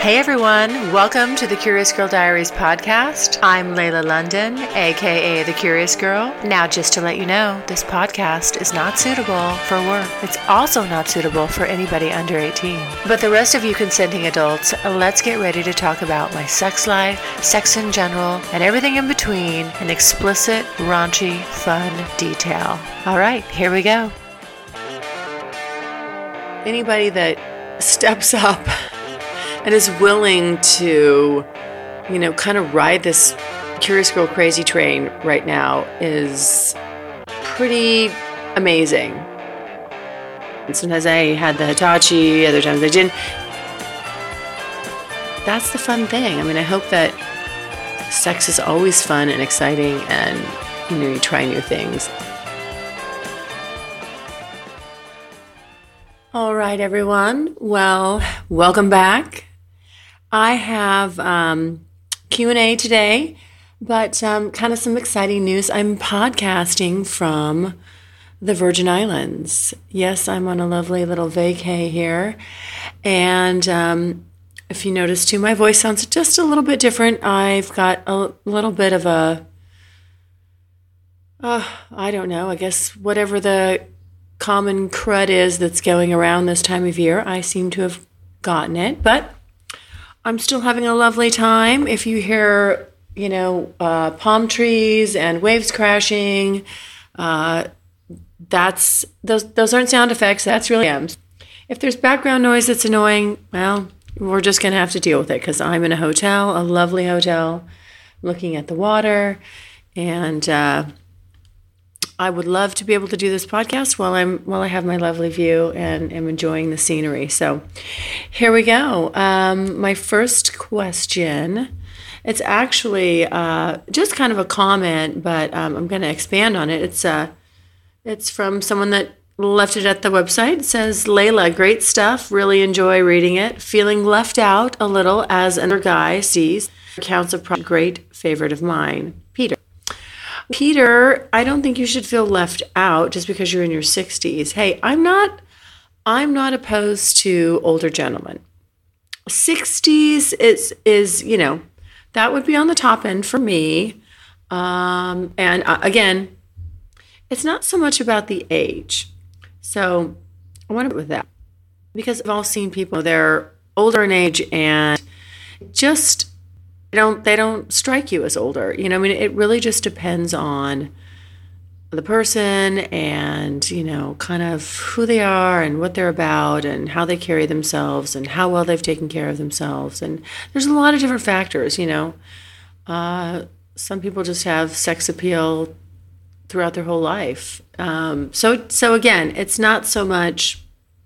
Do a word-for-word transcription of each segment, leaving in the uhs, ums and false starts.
Hey everyone, welcome to the Curious Girl Diaries podcast. I'm Layla London, aka The Curious Girl. Now just to let you know, this podcast is not suitable for work. It's also not suitable for anybody under eighteen. But the rest of you consenting adults, let's get ready to talk about my sex life, sex in general, and everything in between in explicit, raunchy, fun detail. All right, here we go. Anybody that steps up and is willing to, you know, kind of ride this Curious Girl crazy train right now is pretty amazing. And sometimes I had the Hitachi, other times I didn't. That's the fun thing. I mean, I hope that sex is always fun and exciting and, you know, you try new things. All right, everyone. Well, welcome back. I have um, Q and A today, but um, kind of some exciting news. I'm podcasting from the Virgin Islands. Yes, I'm on a lovely little vacay here. And um, if you notice too, my voice sounds just a little bit different. I've got a little bit of a, uh, I don't know, I guess whatever the common crud is that's going around this time of year, I seem to have gotten it. But I'm still having a lovely time. If you hear, you know, uh, palm trees and waves crashing, uh, that's those those aren't sound effects. That's really am. If there's background noise that's annoying, well, we're just going to have to deal with it because I'm in a hotel, a lovely hotel, looking at the water, and uh, I would love to be able to do this podcast while I'm while I have my lovely view and am enjoying the scenery. So here we go. Um, my first question, it's actually uh, just kind of a comment, but um, I'm going to expand on it. It's uh, it's from someone that left it at the website. It says, Layla, great stuff. Really enjoy reading it. Feeling left out a little as another guy sees. Accounts of pro- great favorite of mine, Peter. Peter, I don't think you should feel left out just because you're in your sixties. Hey, I'm not I'm not opposed to older gentlemen. sixties is is, you know, that would be on the top end for me. Um, and uh, again, it's not so much about the age. So I want to with that because I've all seen people, they're older in age and just They don't, they don't strike you as older. You know, I mean, it really just depends on the person and, you know, kind of who they are and what they're about and how they carry themselves and how well they've taken care of themselves. And there's a lot of different factors, you know. Uh, some people just have sex appeal throughout their whole life. Um, so, so again, it's not so much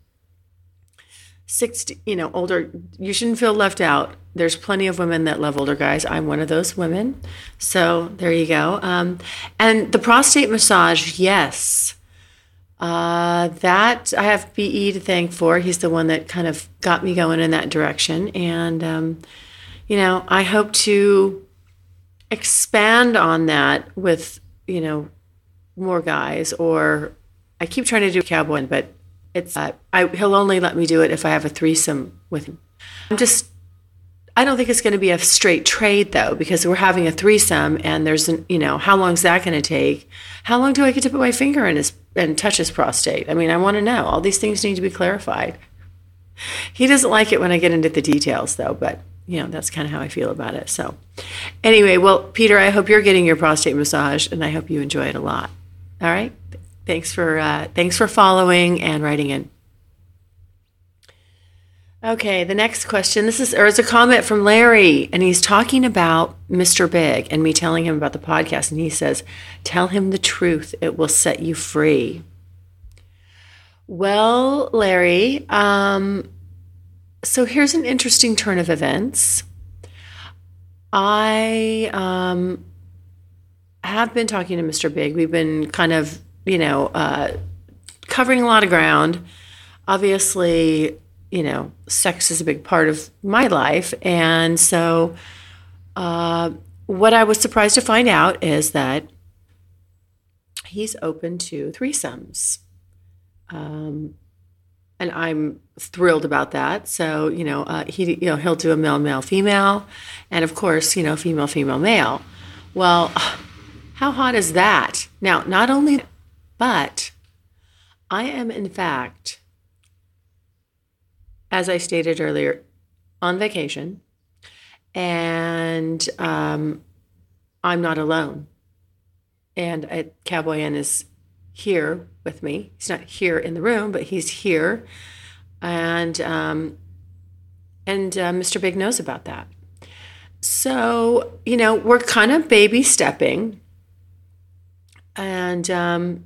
sixty, you know, older. You shouldn't feel left out. There's plenty of women that love older guys. I'm one of those women. So there you go. Um, and the prostate massage, yes. Uh, that I have B E to thank for. He's the one that kind of got me going in that direction. And, um, you know, I hope to expand on that with, you know, more guys. Or I keep trying to do cowboy, but it's uh, I, he'll only let me do it if I have a threesome with him. I'm just I don't think it's going to be a straight trade, though, because we're having a threesome and there's, an, you know, how long is that going to take? How long do I get to put my finger in his and touch his prostate? I mean, I want to know. All these things need to be clarified. He doesn't like it when I get into the details, though, but, you know, that's kind of how I feel about it. So anyway, well, Peter, I hope you're getting your prostate massage and I hope you enjoy it a lot. All right. Thanks for, uh, thanks for following and writing in. Okay, the next question. This is, or it's a comment from Larry, and he's talking about Mister Big and me telling him about the podcast. And he says, tell him the truth. It will set you free. Well, Larry, um, so here's an interesting turn of events. I um, have been talking to Mister Big. We've been kind of, you know, uh, covering a lot of ground. Obviously, you know, sex is a big part of my life. And so uh, what I was surprised to find out is that he's open to threesomes. Um, and I'm thrilled about that. So, you know, uh, he, you know, he'll do a male, male, female, and of course, you know, female, female, male. Well, how hot is that? Now, not only, but I am in fact, as I stated earlier, on vacation, and um, I'm not alone. And I, Cowboy N is here with me. He's not here in the room, but he's here. And um, and uh, Mister Big knows about that. So, you know, we're kind of baby stepping. And, um,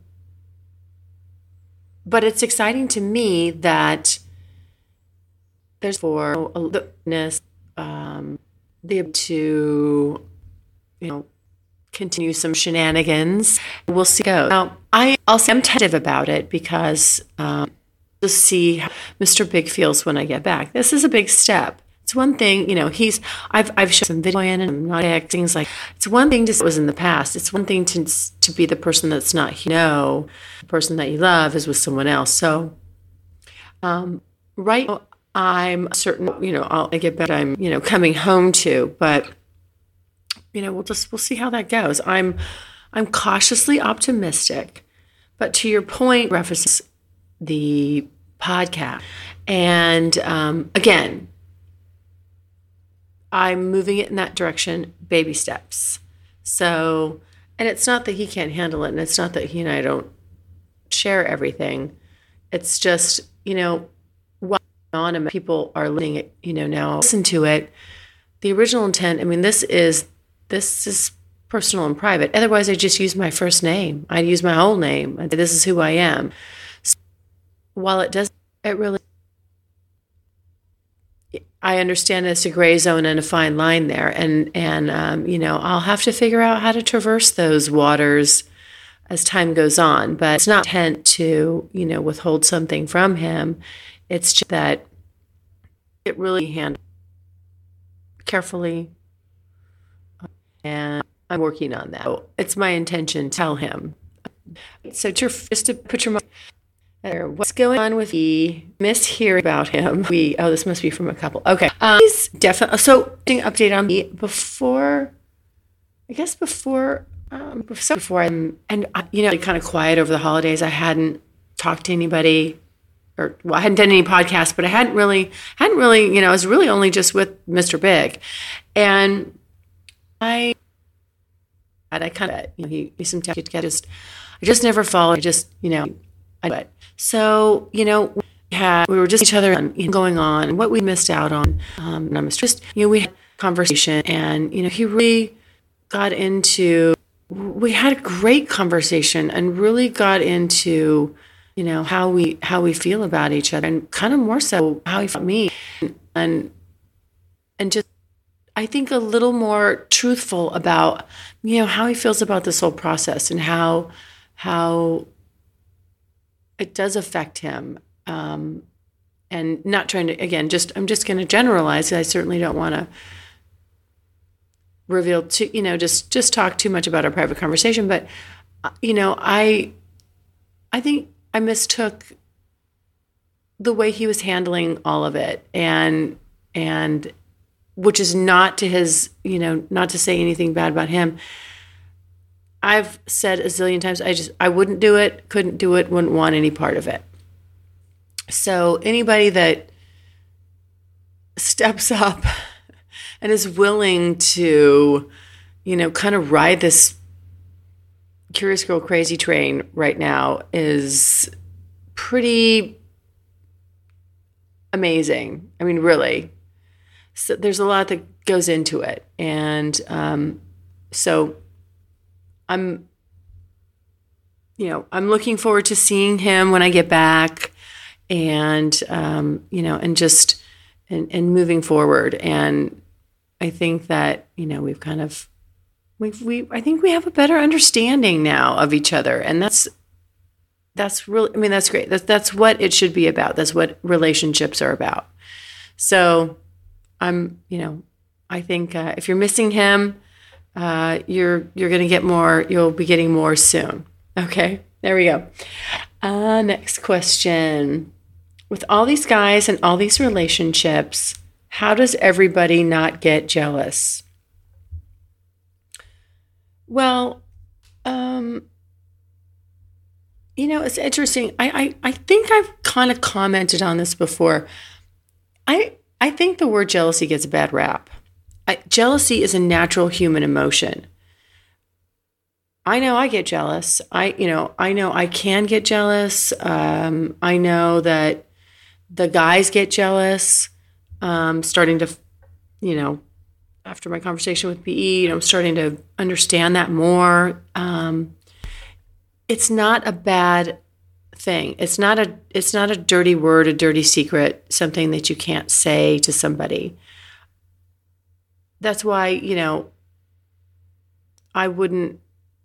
but it's exciting to me that there's for alertness, um, the to, you know, continue some shenanigans. We'll see how it goes. Now, I also am tentative about it because um, to see how Mister Big feels when I get back. This is a big step. It's one thing, you know, he's, I've I've shown some video in and I'm not things like, it's one thing to say it was in the past. It's one thing to to be the person that's not, you know, the person that you love is with someone else. So, um, right now, I'm certain, you know, I'll get back, I'm, you know, coming home to, but, you know, we'll just, we'll see how that goes. I'm, I'm cautiously optimistic, but to your point, references the podcast. And, um, again, I'm moving it in that direction, baby steps. So, and it's not that he can't handle it, and it's not that he and I don't share everything. It's just, you know, while on people are listening, you know, now listen to it. The original intent, I mean, this is this is personal and private. Otherwise, I just use my first name. I'd use my whole name. I'd say, this is who I am. So while it does, it really, I understand it's a gray zone and a fine line there. And, and um, you know, I'll have to figure out how to traverse those waters as time goes on. But it's not intent to, you know, withhold something from him. It's just that it really handled carefully. And I'm working on that. So it's my intention to tell him. So just to put your mind there, what's going on with the mishearing about him? We oh, this must be from a couple. Okay, um, he's definitely so. Update on me before, I guess before, um, before I'm and I, you know, kind of quiet over the holidays. I hadn't talked to anybody, or well, I hadn't done any podcasts, but I hadn't really, hadn't really, you know, I was really only just with Mister Big, and I, I kind of, you know, he, he sometimes get just, I just never followed. I just, you know, I do it. So, you know, we had, we were just each other on, you know, going on and what we missed out on. Um, and I'm just, you know, we had a conversation and, you know, he really got into, we had a great conversation and really got into, you know, how we, how we feel about each other and kind of more so how he felt me and, and just, I think a little more truthful about, you know, how he feels about this whole process and how, how it does affect him. Um, and not trying to, again, just, I'm just going to generalize. I certainly don't want to reveal too, you know, just, just talk too much about our private conversation. But, you know, I, I think I mistook the way he was handling all of it and, and, which is not to his, you know, not to say anything bad about him. I've said a zillion times, I just, I wouldn't do it, couldn't do it, wouldn't want any part of it. So anybody that steps up and is willing to, you know, kind of ride this Curious Girl crazy train right now is pretty amazing. I mean, really. So there's a lot that goes into it. And um, so I'm, you know, I'm looking forward to seeing him when I get back and, um, you know, and just, and, and moving forward. And I think that, you know, we've kind of, we've, we, I think we have a better understanding now of each other. And that's, that's really, I mean, that's great. That's, that's what it should be about. That's what relationships are about. So I'm, you know, I think uh, if you're missing him, uh, you're you're going to get more. You'll be getting more soon. Okay, there we go. Uh, next question. with all these guys and all these relationships, how does everybody not get jealous? Well, um, you know, it's interesting. I, I, I think I've kind of commented on this before. I I think the word jealousy gets a bad rap. I, jealousy is a natural human emotion. I know I get jealous. I, you know, I know I can get jealous. Um, I know that the guys get jealous. Um, starting to, you know, after my conversation with B E, you know, I'm starting to understand that more. Um, it's not a bad thing. It's not a, it's not a dirty word, a dirty secret, something that you can't say to somebody. That's why, you know, I wouldn't,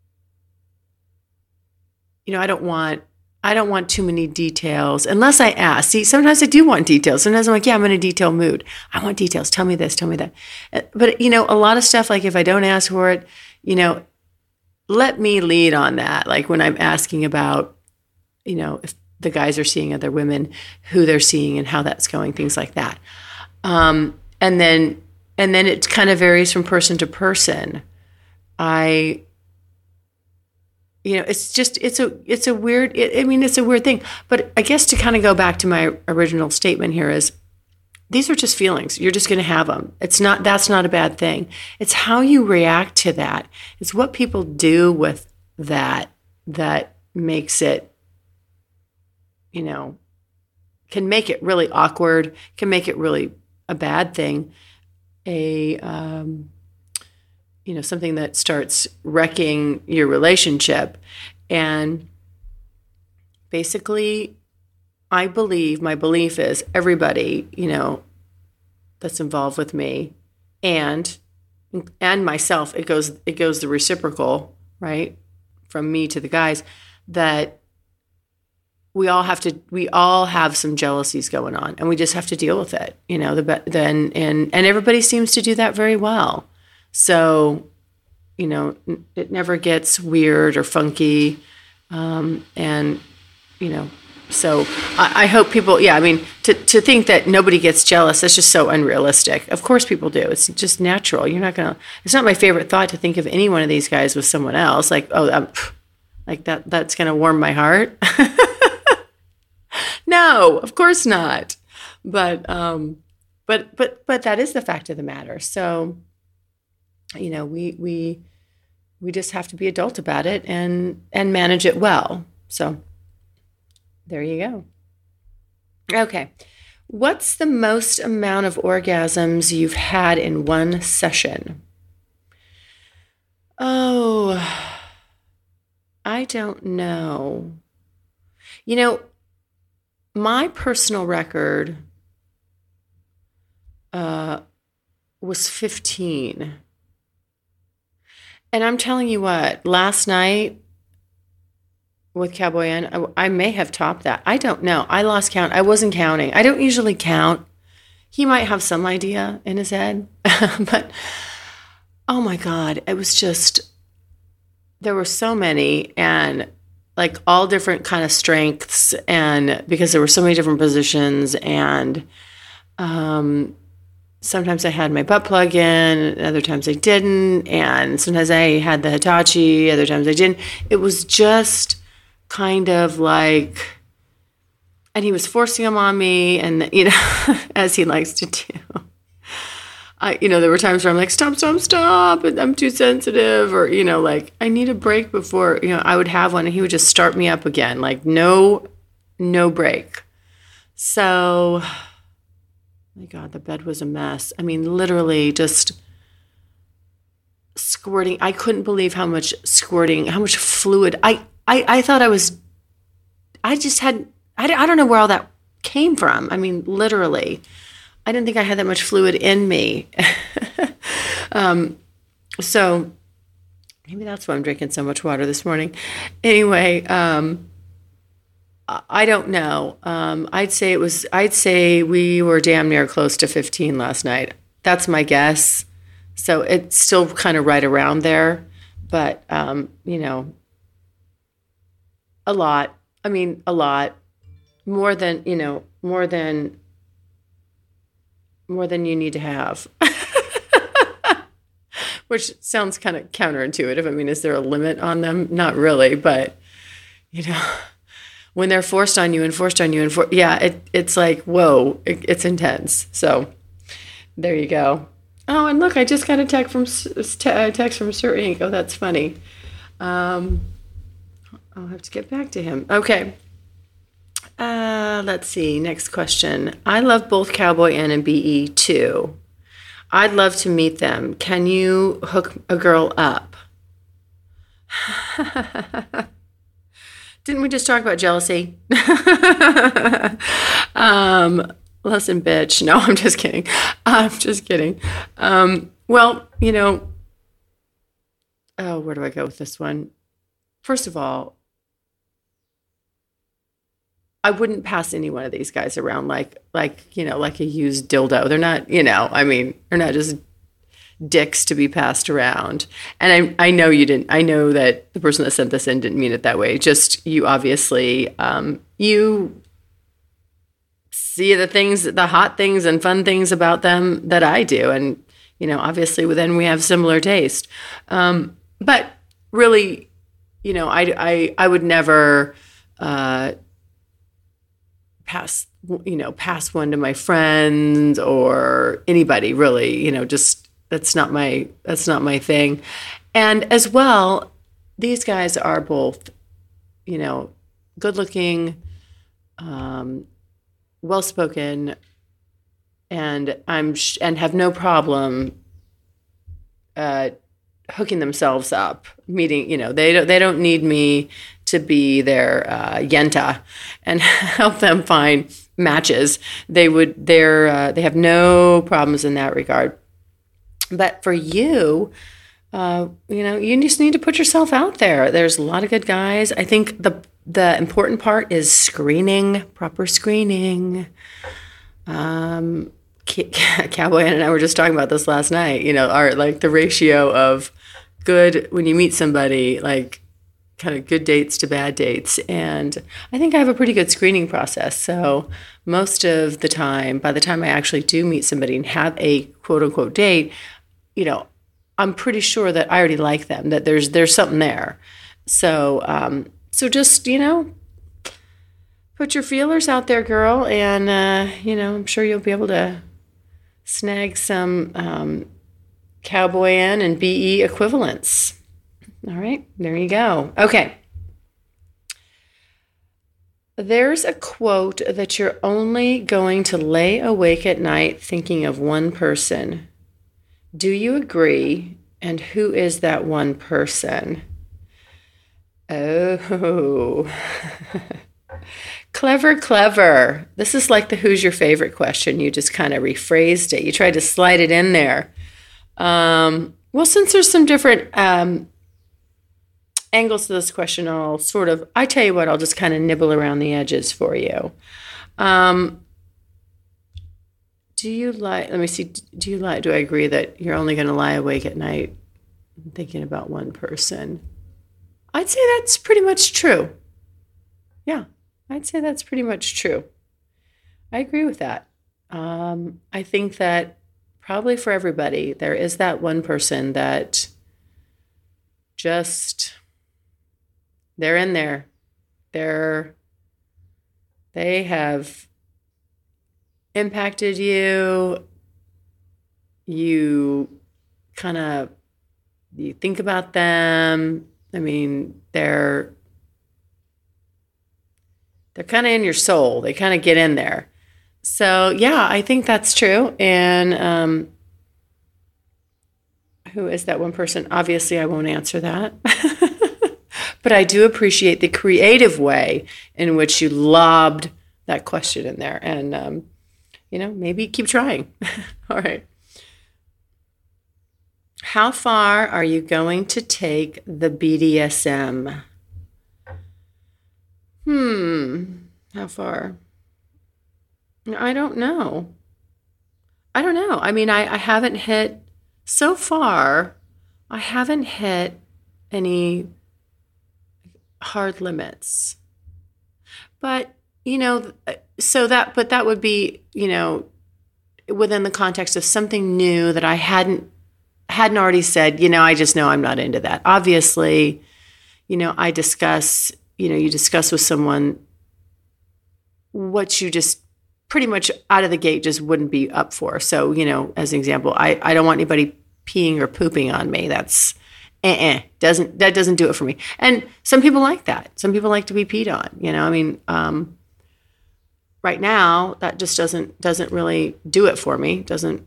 you know, I don't want, I don't want too many details unless I ask. See, sometimes I do want details. Sometimes I'm like, yeah, I'm in a detail mood. I want details. Tell me this, tell me that. But, you know, a lot of stuff, like if I don't ask for it, you know, let me lead on that. Like when I'm asking about, you know, if the guys are seeing other women, who they're seeing and how that's going, things like that. Um, and then, and then it kind of varies from person to person. I, you know, it's just, it's a, it's a weird, it, I mean, it's a weird thing, but I guess to kind of go back to my original statement here is, these are just feelings. You're just going to have them. It's not, that's not a bad thing. It's how you react to that. It's what people do with that, that makes it, you know, can make it really awkward, can make it really a bad thing. A, um, you know, something that starts wrecking your relationship. And basically, I believe, my belief is everybody, you know, that's involved with me and and myself, it goes it goes the reciprocal, right? From me to the guys, that we all have to we all have some jealousies going on, and we just have to deal with it, you know, the then and and everybody seems to do that very well. So, you know, it never gets weird or funky. Um, and, you know, so I, I hope people, yeah, I mean, to, to think that nobody gets jealous, that's just so unrealistic. Of course people do. It's just natural. You're not going to, it's not my favorite thought to think of any one of these guys with someone else. Like, oh, I'm, like that, that's going to warm my heart. No, of course not. But, um, but, but, but that is the fact of the matter. So, you know, we, we, we just have to be adult about it and, and manage it well. So there you go. Okay. What's the most amount of orgasms you've had in one session? Oh, I don't know. You know, my personal record uh, was fifteen. And I'm telling you what, last night with Cowboy N, I, I may have topped that. I don't know. I lost count. I wasn't counting. I don't usually count. He might have some idea in his head. But, oh my God, it was just, there were so many, and like all different kind of strengths, and because there were so many different positions, and um sometimes I had my butt plug in, other times I didn't, and sometimes I had the Hitachi, other times I didn't. It was just kind of like, and he was forcing them on me, and, you know, as he likes to do. I, you know, there were times where I'm like, stop, stop, stop, and I'm too sensitive, or, you know, like, I need a break before, you know, I would have one, and he would just start me up again, like, no, no break. So, my God, the bed was a mess. I mean, literally just squirting. I couldn't believe how much squirting, how much fluid. I, I, I thought I was, I just had, I, I don't know where all that came from. I mean, literally. I didn't think I had that much fluid in me. um, so maybe that's why I'm drinking so much water this morning. Anyway, um, I don't know. Um, I'd say it was, I'd say we were damn near close to fifteen last night. That's my guess. So it's still kind of right around there, but, um, you know, a lot. I mean, a lot. more than, you know, more than, more than you need to have. Which sounds kind of counterintuitive. I mean, is there a limit on them? Not really, but, you know, when they're forced on you and forced on you and for, yeah, it, it's like, whoa, it, it's intense. So there you go. Oh, and look, I just got a text from a text from Sir Ink. Oh, that's funny. Um, I'll have to get back to him. Okay. Uh, let's see. Next question. I love both Cowboy Ann and B E too. I'd love to meet them. Can you hook a girl up? Didn't we just talk about jealousy? um, listen, bitch. No, I'm just kidding. I'm just kidding. Um, well, you know, oh, where do I go with this one? First of all, I wouldn't pass any one of these guys around like, like, you know, like a used dildo. They're not, you know, I mean, they're not just dicks to be passed around. And I, I know you didn't, I know that the person that sent this in didn't mean it that way. Just you obviously, um, you see the things, the hot things and fun things about them that I do. And, you know, obviously then we have similar taste. Um, but really, you know, I, I, I would never, uh, pass, you know, pass one to my friends or anybody really, you know, just that's not my, that's not my thing. And as well, these guys are both, you know, good looking, um, well-spoken, and I'm, sh- and have no problem, uh, hooking themselves up, meeting, you know, they don't, they don't need me to be their uh, yenta and help them find matches. They would, they're, uh, they have no problems in that regard. But for you, uh, you know, you just need to put yourself out there. There's a lot of good guys. I think the the important part is screening, proper screening. Um, Cowboy and I were just talking about this last night. You know, our like the ratio of good when you meet somebody, like kind of good dates to bad dates. And I think I have a pretty good screening process. So most of the time, by the time I actually do meet somebody and have a quote unquote date, you know, I'm pretty sure that I already like them, that there's there's something there. So um, so just, you know, put your feelers out there, girl. And, uh, you know, I'm sure you'll be able to snag some um, Cowboy N and B E equivalents. All right, there you go. Okay. There's a quote that you're only going to lay awake at night thinking of one person. Do you agree? And who is that one person? Oh, clever, clever. This is like the who's your favorite question. You just kind of rephrased it. You tried to slide it in there. Um, well, since there's some different um, angles to this question, I'll sort of, I tell you what, I'll just kind of nibble around the edges for you. Um, do you like, let me see, do you like, do I agree that you're only going to lie awake at night thinking about one person? I'd say that's pretty much true. Yeah, I'd say that's pretty much true. I agree with that. Um, I think that probably for everybody, there is that one person that just, they're in there. They're, they have impacted you. You kind of, you think about them. I mean, they're, they're kind of in your soul. They kind of get in there. So yeah, I think that's true. And um, who is that one person? Obviously, I won't answer that. But I do appreciate the creative way in which you lobbed that question in there. And, um, you know, maybe keep trying. All right. How far are you going to take the B D S M? Hmm. How far? I don't know. I don't know. I mean, I, I haven't hit, so far, I haven't hit any hard limits. But, you know, so that, but that would be, you know, within the context of something new that I hadn't, hadn't already said, you know, I just know I'm not into that. Obviously, you know, I discuss, you know, you discuss with someone what you just pretty much out of the gate just wouldn't be up for. So, you know, as an example, I, I don't want anybody peeing or pooping on me. That's eh, doesn't, that doesn't do it for me. And some people like that. Some people like to be peed on, you know, I mean, um, right now that just doesn't, doesn't really do it for me. Doesn't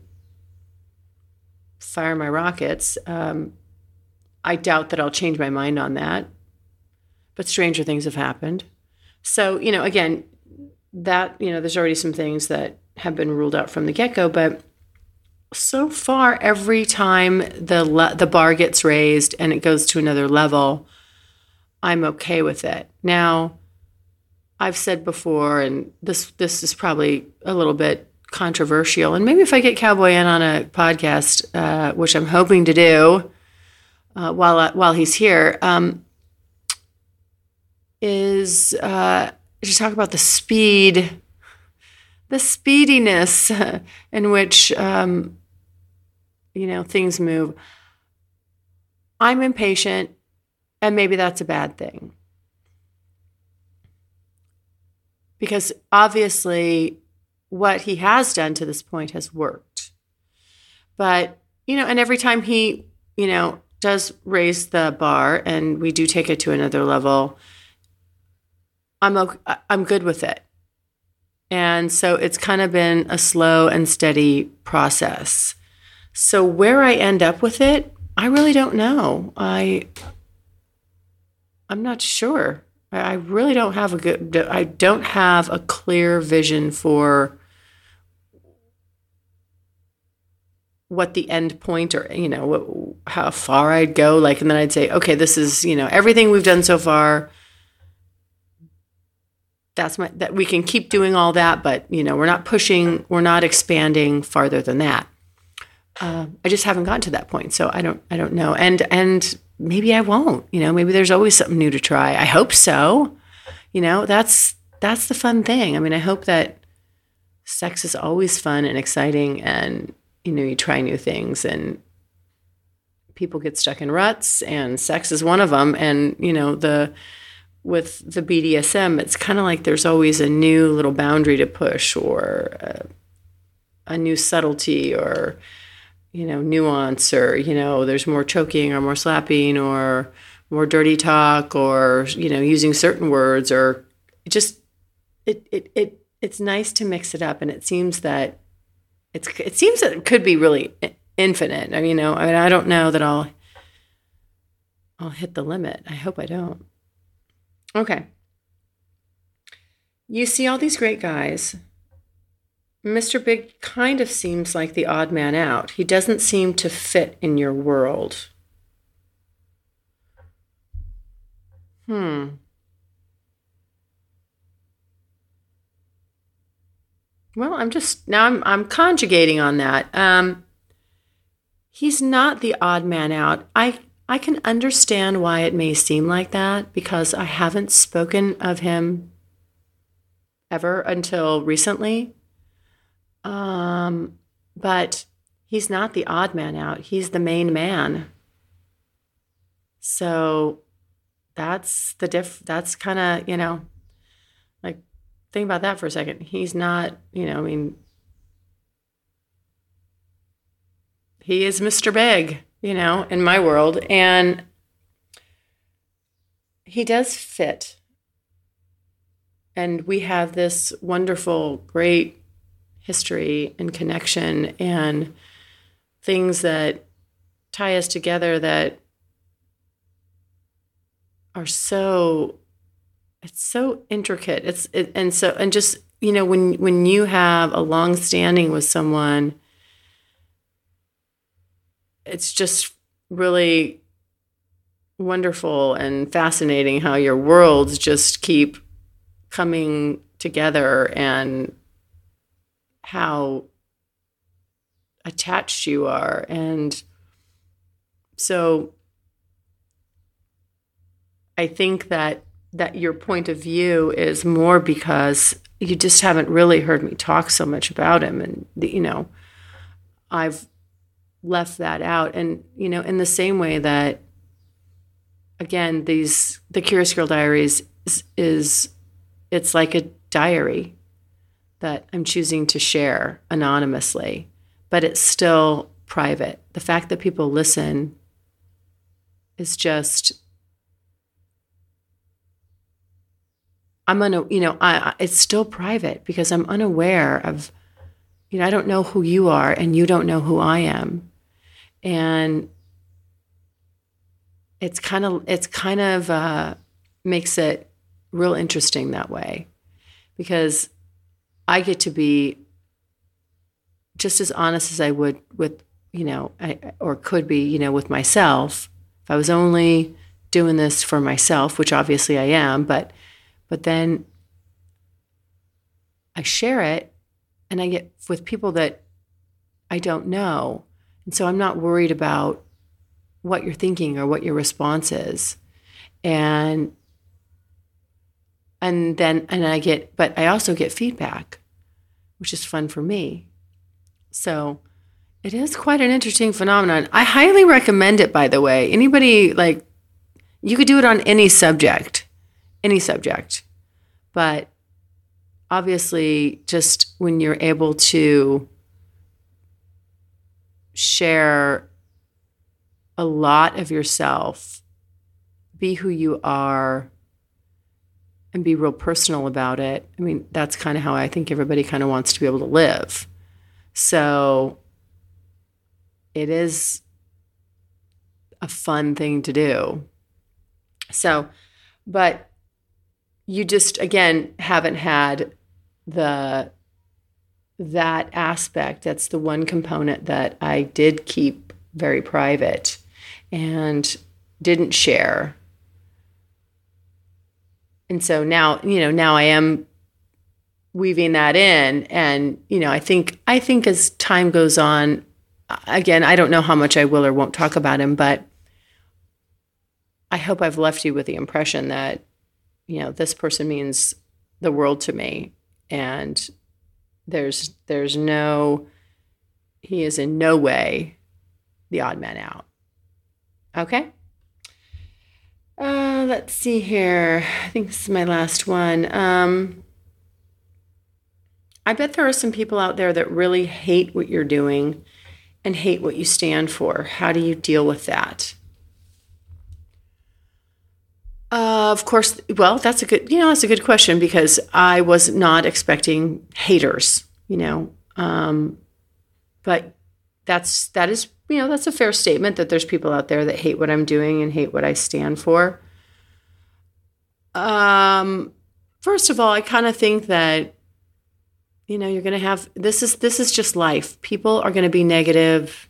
fire my rockets. Um, I doubt that I'll change my mind on that, but stranger things have happened. So, you know, again, that, you know, there's already some things that have been ruled out from the get-go, but so far, every time the le- the bar gets raised and it goes to another level, I'm okay with it. Now, I've said before, and this this is probably a little bit controversial, and maybe if I get Cowboy in on a podcast, uh, which I'm hoping to do uh, while uh, while he's here, um, is uh, to talk about the speed, the speediness in which um, you know things move. I'm impatient, and maybe that's a bad thing. Because obviously what he has done to this point has worked. But, you know, and every time he, you know, does raise the bar and we do take it to another level, I'm okay, I'm good with it. And so it's kind of been a slow and steady process. So where I end up with it, I really don't know. I I'm not sure. I really don't have a good, I don't have a clear vision for what the end point or, you know, what, how far I'd go. Like, and then I'd say, okay, this is, you know, everything we've done so far. That's my, that we can keep doing all that, but, you know, we're not pushing, we're not expanding farther than that. Uh, I just haven't gotten to that point. So I don't, I don't know. And, and, maybe I won't, you know, maybe there's always something new to try. I hope so. You know, that's, that's the fun thing. I mean, I hope that sex is always fun and exciting and, you know, you try new things and people get stuck in ruts and sex is one of them. And, you know, the, with the B D S M, it's kind of like there's always a new little boundary to push or a, a new subtlety or, you know, nuance or, you know, there's more choking or more slapping or more dirty talk or, you know, using certain words or just, it, it, it, it's nice to mix it up. And it seems that it's, it seems that it could be really infinite. I mean, you know, I mean, I don't know that I'll, I'll hit the limit. I hope I don't. Okay. You see all these great guys. Mister Big kind of seems like the odd man out. He doesn't seem to fit in your world. Hmm. Well, I'm just, now I'm I'm conjugating on that. Um, he's not the odd man out. I I can understand why it may seem like that because I haven't spoken of him ever until recently. Um, but he's not the odd man out. He's the main man. So that's the diff, that's kind of, you know, like think about that for a second. He's not, you know, I mean, he is Mister Big, you know, in my world. And he does fit. And we have this wonderful, great history and connection and things that tie us together that are so, it's so intricate. It's it, and so and just, you know, when when you have a long standing with someone, it's just really wonderful and fascinating how your worlds just keep coming together and how attached you are. And so I think that that your point of view is more because you just haven't really heard me talk so much about him. And, the, you know, I've left that out. And, you know, in the same way that, again, these, the Curious Girl Diaries is, is it's like a diary that I'm choosing to share anonymously, but it's still private. The fact that people listen is just, I'm un, you know, I, it's still private because I'm unaware of, you know, I don't know who you are and you don't know who I am. And it's kind of, it's kind of uh, makes it real interesting that way, because I get to be just as honest as I would with, you know, I, or could be, you know, with myself. If I was only doing this for myself, which obviously I am, but but then I share it and I get with people that I don't know. And so I'm not worried about what you're thinking or what your response is. And and then and I get, but I also get feedback, which is fun for me. So it is quite an interesting phenomenon. I highly recommend it, by the way. Anybody, like, you could do it on any subject, any subject. But obviously, just when you're able to share a lot of yourself, be who you are, and be real personal about it. I mean, that's kind of how I think everybody kind of wants to be able to live. So it is a fun thing to do. So, but you just, again, haven't had the that aspect. That's the one component that I did keep very private and didn't share. And so now, you know, now I am weaving that in. And, you know, I think, I think as time goes on, again, I don't know how much I will or won't talk about him, but I hope I've left you with the impression that, you know, this person means the world to me. And there's, there's no, he is in no way the odd man out. Okay. Uh, let's see here. I think this is my last one. Um, I bet there are some people out there that really hate what you're doing and hate what you stand for. How do you deal with that? Uh, of course, well, that's a good, you know, that's a good question, because I was not expecting haters, you know, um, but that's, that is, you know, that's a fair statement that there's people out there that hate what I'm doing and hate what I stand for. Um, first of all, I kind of think that, you know, you're going to have, this is, this is just life. People are going to be negative.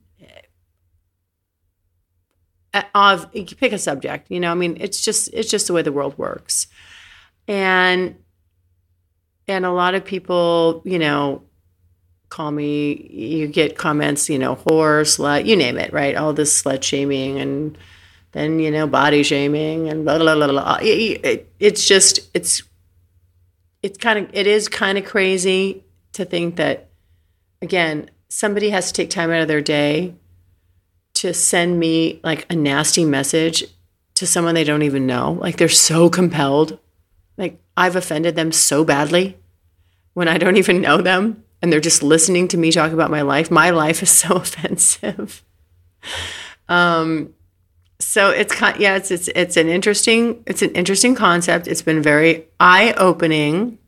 Uh, pick a subject, you know, I mean, it's just, it's just the way the world works. And, and a lot of people, you know, call me, you get comments, you know, whore, slut, you name it, right? All this slut shaming and then, you know, body shaming and blah, blah, blah, blah. It, it, it's just, it's, it's kind of, it is kind of crazy to think that, again, somebody has to take time out of their day to send me like a nasty message to someone they don't even know. Like, they're so compelled. Like, I've offended them so badly when I don't even know them, and they're just listening to me talk about my life. My life is so offensive. Um, so it's kind, yeah, it's it's it's an interesting it's an interesting concept. It's been very eye-opening.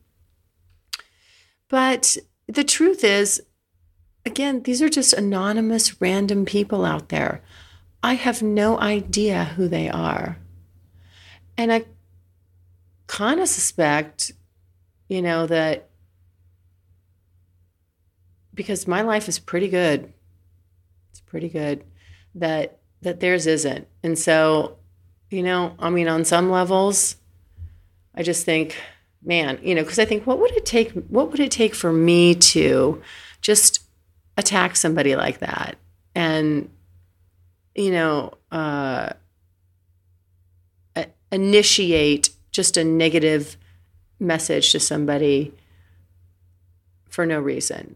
But the truth is, again, these are just anonymous, random people out there. I have no idea who they are. And I kind of suspect, you know, that because my life is pretty good, it's pretty good, that that theirs isn't. And so, you know, I mean, on some levels, I just think, man, you know, because I think, what would it take, what would it take for me to just attack somebody like that and, you know, uh, initiate just a negative message to somebody for no reason.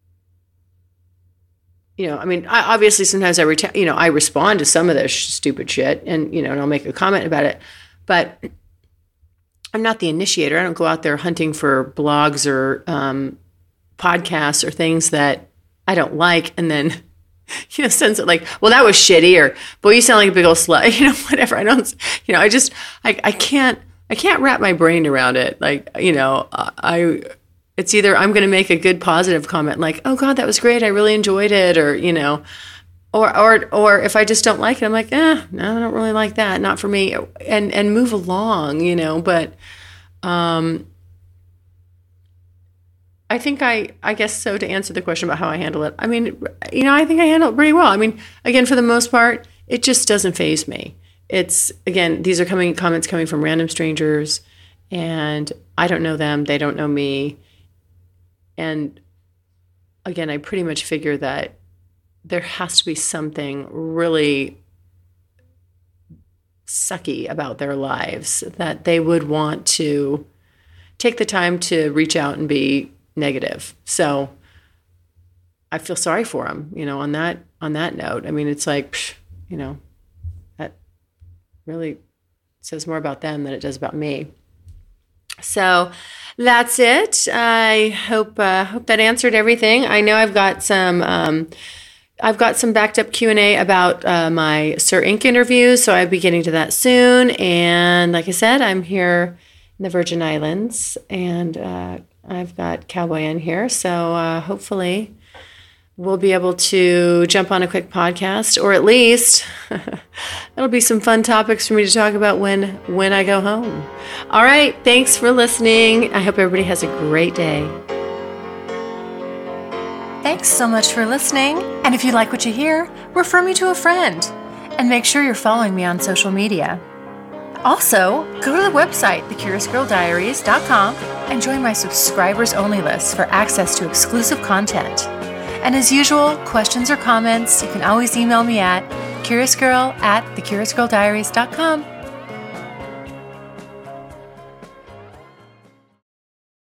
You know, I mean, I, obviously sometimes I, reta- you know, I respond to some of this sh- stupid shit and, you know, and I'll make a comment about it, but I'm not the initiator. I don't go out there hunting for blogs or um, podcasts or things that I don't like and then, you know, sends it like, well, that was shitty, or, boy, you sound like a big old slut, you know, whatever. I don't, you know, I just, I, I can't, I can't wrap my brain around it. Like, you know, I, it's either I'm going to make a good positive comment like, oh God, that was great. I really enjoyed it. Or, you know, or, or, or if I just don't like it, I'm like, eh, no, I don't really like that. Not for me. And, and move along, you know, but, um, I think I, I guess so to answer the question about how I handle it. I mean, you know, I think I handle it pretty well. I mean, again, for the most part, it just doesn't faze me. It's, again, these are coming comments coming from random strangers and I don't know them. They don't know me. And again, I pretty much figure that there has to be something really sucky about their lives that they would want to take the time to reach out and be negative. So I feel sorry for them, you know, on that, on that note. I mean, it's like, psh, you know, that really says more about them than it does about me. So that's it. I hope uh, hope that answered everything. I know I've got some um, I've got some backed up Q and A about uh, my Sir Ink interview, so I'll be getting to that soon. And like I said, I'm here in the Virgin Islands, and uh, I've got Cowboy in here, so uh, hopefully we'll be able to jump on a quick podcast, or at least it'll be some fun topics for me to talk about when when I go home. All right, thanks for listening. I hope everybody has a great day. Thanks so much for listening. And if you like what you hear, refer me to a friend. And make sure you're following me on social media. Also, go to the website, the curious girl diaries dot com, and join my subscribers-only list for access to exclusive content. And as usual, questions or comments, you can always email me at curiousgirl at the curious girl diaries dot com.